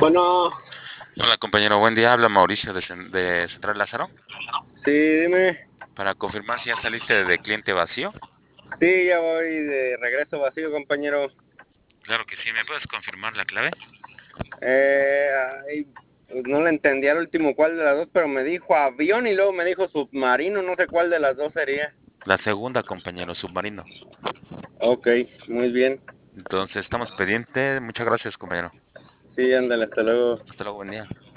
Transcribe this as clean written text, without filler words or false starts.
Bueno, Hola compañero, buen día. Habla Mauricio de Central Lázaro sí, dime. para confirmar si ya saliste de cliente vacío. Sí, ya voy de regreso vacío, compañero. Claro que sí, ¿me puedes confirmar la clave? Eh, ay, pues no le entendí al último cuál de las dos, pero me dijo avión y luego me dijo submarino, no sé cuál de las dos sería. La segunda, compañero, submarino. Ok, muy bien. Entonces estamos pendientes. Muchas gracias, compañero. Sí, ándale, hasta luego. Hasta luego, buen día.